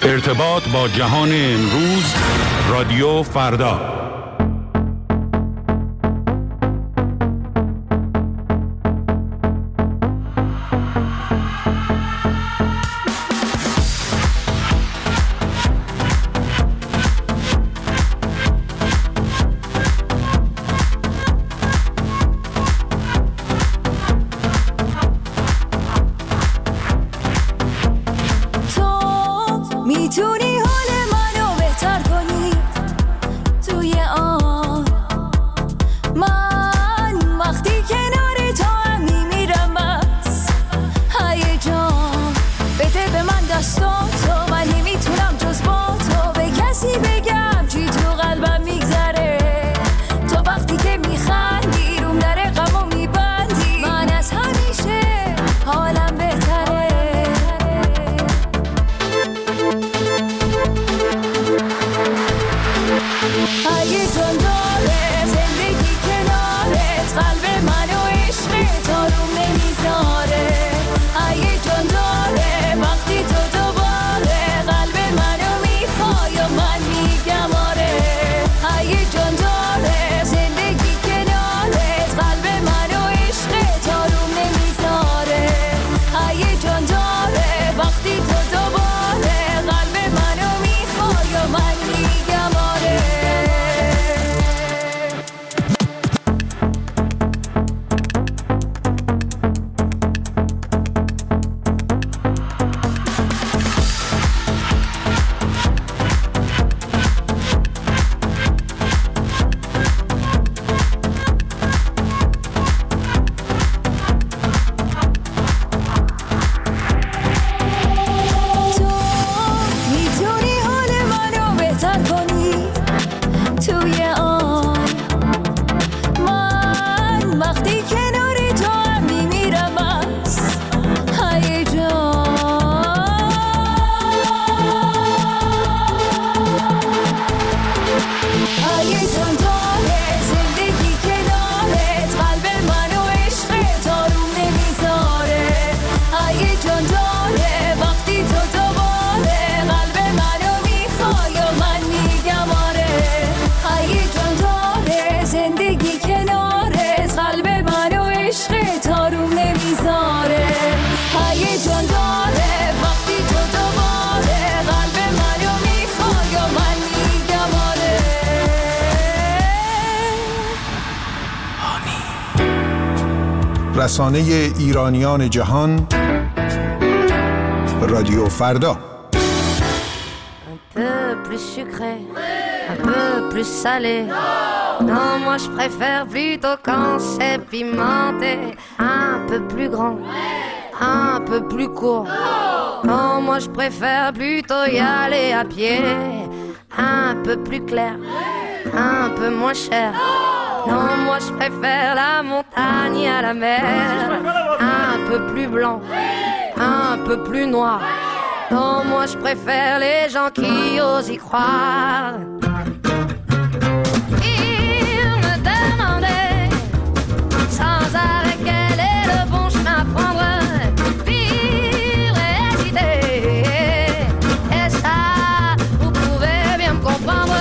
ارتباط با جهان امروز، رادیو فردا. رسانه ایرانیان جهان، رادیو فردا. Un peu plus sucré, un peu plus salé. Non, moi je préfère plutôt quand c'est pimenté. Un peu plus grand, un peu plus court. Non, moi je préfère plutôt y aller à pied. Un peu plus clair, un peu moins cher. Non, moi je préfère la montagne à la mer. Un peu plus blanc, un peu plus noir. Non, moi je préfère les gens qui osent y croire. Ils me demandaient sans arrêt quel est le bon chemin à prendre. Pire et hésiter. Et ça, vous pouvez bien me comprendre.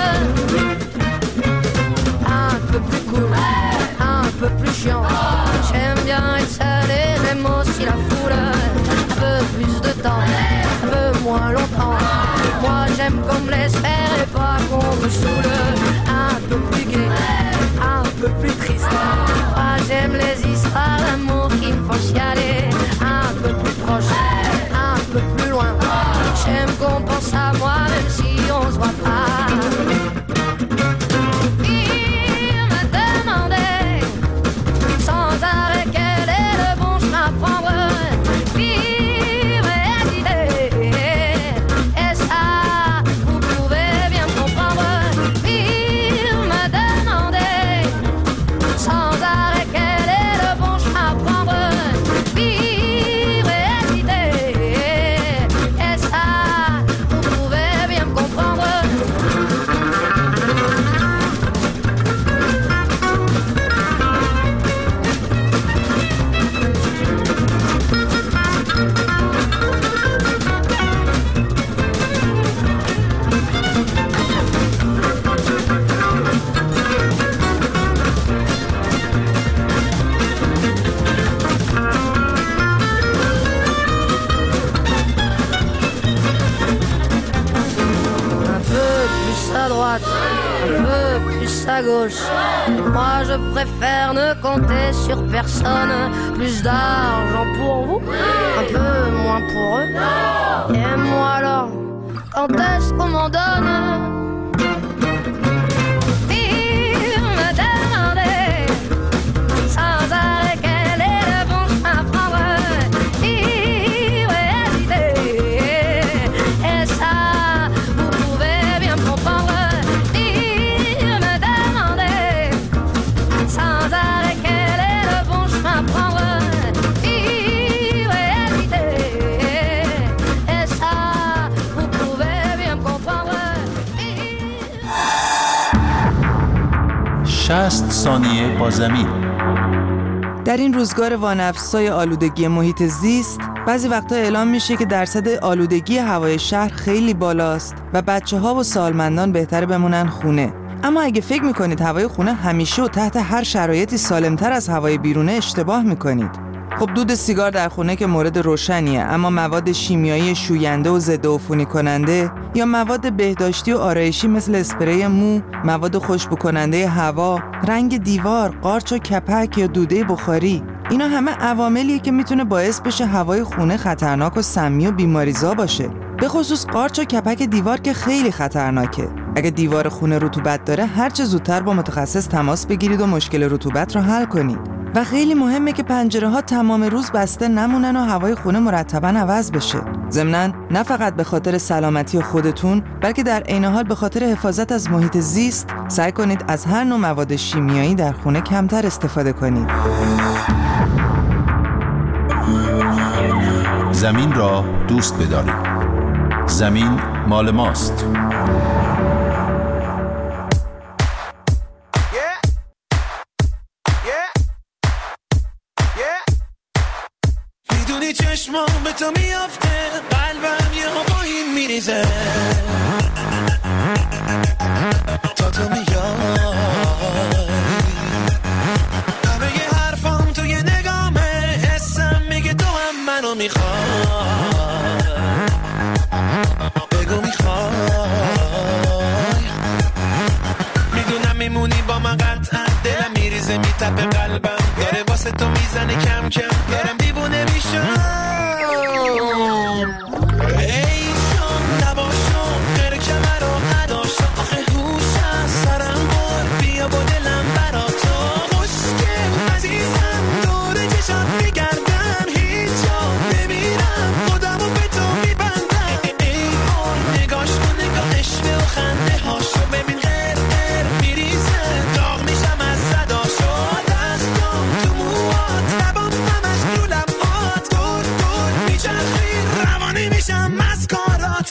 Un peu plus cool, un peu plus chiant. J'aime bien être seul et j'aime aussi la foule. Un peu plus de temps, un peu moins longtemps. Moi j'aime qu'on me laisse faire et pas qu'on me saoule. Un peu plus gai, un peu plus triste. Moi j'aime les histoires d'amour qui me font chialer. Un peu plus proche, un peu plus loin. J'aime qu'on pense à moi même si on se voit pas. Pire à gauche. Moi je préfère ne compter sur personne. Plus d'argent pour vous, un peu moins pour eux. Et moi alors, quand est-ce qu'on m'en donne? Il me demandait sans arrêt quel est le bon chemin à prendre. Il hésiter, et ça vous pouvez bien comprendre. Il me demandait sans arrêt quel est le bon chemin à prendre. Il hésiter, et ça vous pouvez bien comprendre. 60 ثانیه با زمین. در این روزگار وانفسای آلودگی محیط زیست، بعضی وقتا اعلام میشه که درصد آلودگی هوای شهر خیلی بالاست و بچه‌ها و سالمندان بهتره بمونن خونه. اما اگه فکر میکنید هوای خونه همیشه و تحت هر شرایطی سالمتر از هوای بیرونه، اشتباه میکنید. خب دود سیگار در خونه که مورد روشنیه، اما مواد شیمیایی شوینده و ضد عفونی کننده یا مواد بهداشتی و آرایشی مثل اسپری مو، مواد خوشبو کننده هوا، رنگ دیوار، قارچ و کپک یا دوده بخاری، اینا همه عواملیه که میتونه باعث بشه هوای خونه خطرناک و سمی و بیماریزا باشه. به خصوص قارچ و کپک دیوار که خیلی خطرناکه. اگه دیوار خونه رطوبت داره، هر چه زودتر با متخصص تماس بگیرید و مشکل رطوبت رو حل کنید. و خیلی مهمه که پنجره‌ها تمام روز بسته نمونن و هوای خونه مرتباً عوض بشه. ضمناً نه فقط به خاطر سلامتی خودتون، بلکه در عین حال به خاطر حفاظت از محیط زیست، سعی کنید از هر نوع مواد شیمیایی در خونه کمتر استفاده کنید. زمین را دوست بدارید. زمین مال ماست. چشمام به تو میافته، قلبم یه ها با این میریزه تا تو میای. همه یه حرفام تو یه نگامه، حسم میگه تو هم منو میخوای. بگو میخوای، میدونم میمونی با من قطعا. دلم میریزه میتپه، قلبم داره واسه تو میزنه کم کم. دارم دیوونه میشم. ای جان نباشم غیر کمر رو نداشتم. آخه هوش از سرم بر، بیا با دلم برا تو. خوشگل عزیزم دور چشات میگردم، هیچ جا نمیرم، خودمو به تو میبندم. ای وای نگاش کن، نگاهش به و خنده هاشو ببین، غیر غیر میریزه، داغ میشم از صداشو. دستام تو موات، لبام همش رو لبات، دور دور میچرخی، روانی میشم مسکارات.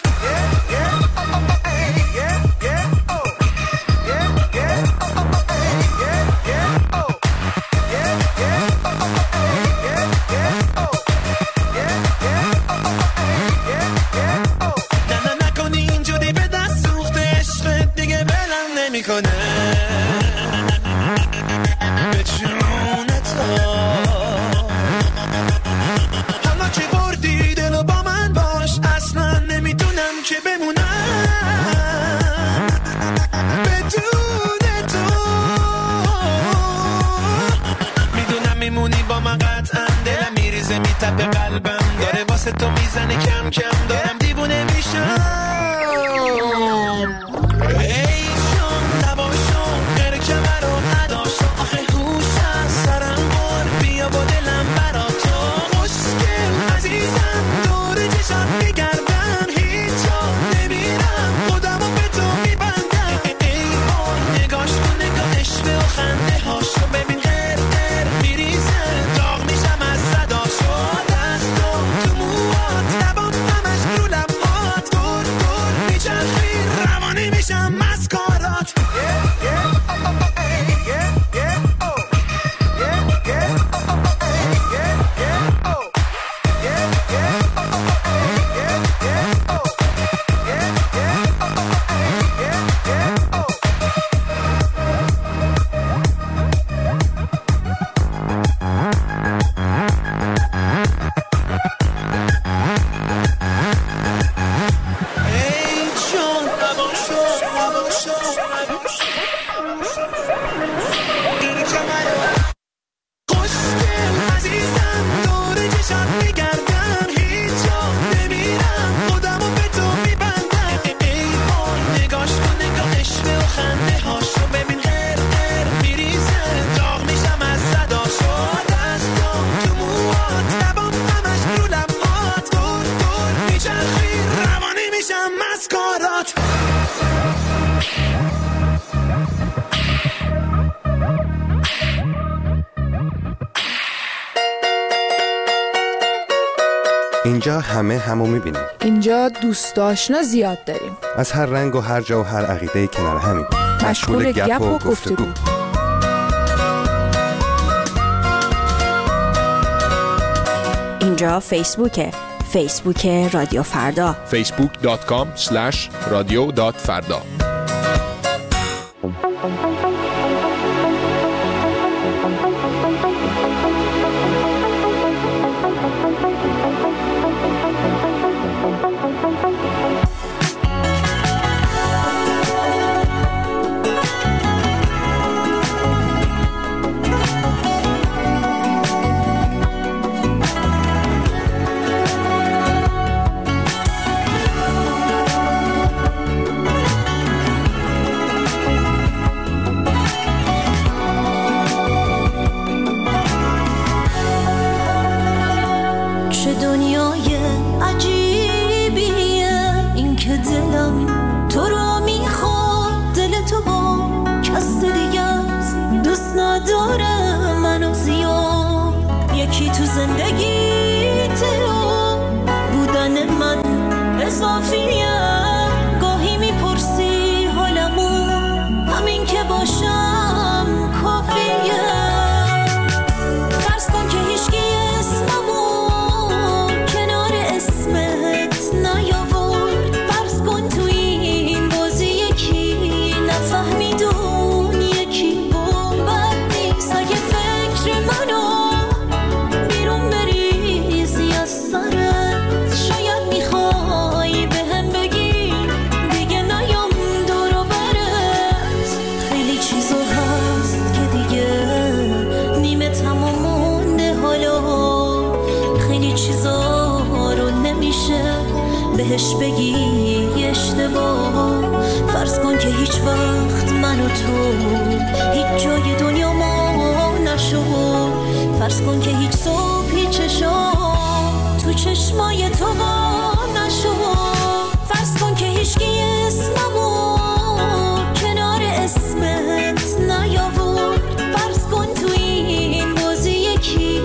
نه نکنی اینجوری، به دست سوخته عشقت دیگه بلم نمیکنه. به جونت حالا که بردی دلو با من باش، اصلا نمیتونم که بمونم بدون تو. میدونم میمونی با من قطعا، دلم میریزه میتپه، قلبم داره واسه تو میزنه کم کم. دارم دیوونه میشم. ای جان نباشم غیر کمر رو نداشتم. آخه هوش از سرم بر، بیا با دلم برا تو. خوشگل عزیزم دور چشات میگردم، هیچ جا نمیرم، خودمو به تو میبندم. ای وای نگاش کن، نگاهش به و خنده هاشو ببین، غیر غیر میریزه، داغ میشم از صداشو. دستم تو موات، لبام همش رو میکنم از کارات. اینجا همه همو میبینیم. اینجا دوست آشنا زیاد داریم. از هر رنگ و هر جا و هر عقیده کنار همین. مشغول گپ و گفتگو. اینجا فیسبوک رادیو فردا. facebook.com/radio.farda. بهش بگی اشتباه. فرض کن که هیچ وقت من و تو هیچ جای دنیا ما نشد. فرض کن که هیچ صبحی چشام تو چشمای تو با نشد. فرض کن که هیچکی اسممو کنار اسمت نیاورد. فرض کن تو این بازی یکی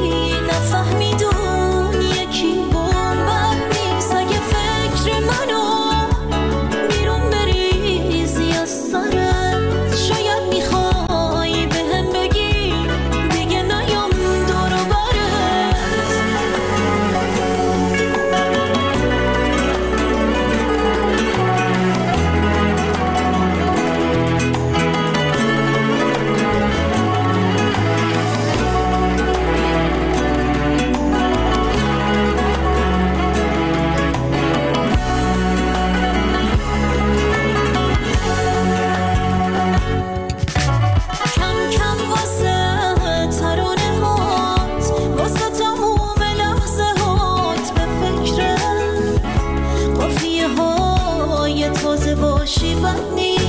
نفهمیدون یکی بومبت نیست. اگه فکر منو بیرون بریزی از سرت شاید میخوای بهم بگی دیگه نیام دور و برت. کم کم واسه ترانه هات واسه تموم لحظه هات به فکرت قافیه های تازه باشی بد نیست.